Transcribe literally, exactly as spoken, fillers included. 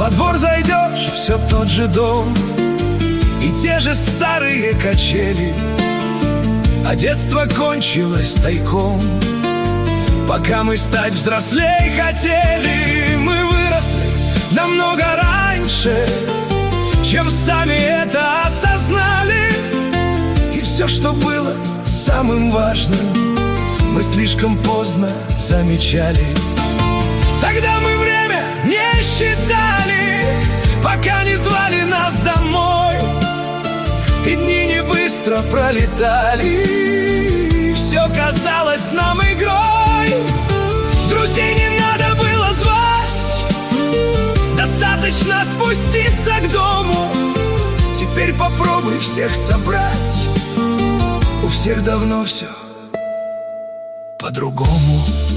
Во двор зайдешь, все тот же дом и те же старые качели, а детство кончилось тайком, пока мы стать взрослей хотели. Мы выросли намного раньше, чем сами это осознали, и все, что было самым важным, мы слишком поздно замечали. Тогда мы время не считали, пока не звали нас домой, и дни не быстро пролетали, все казалось нам игрой. Друзей не надо было звать, достаточно спуститься к дому. Теперь попробуй всех собрать, у всех давно все по-другому.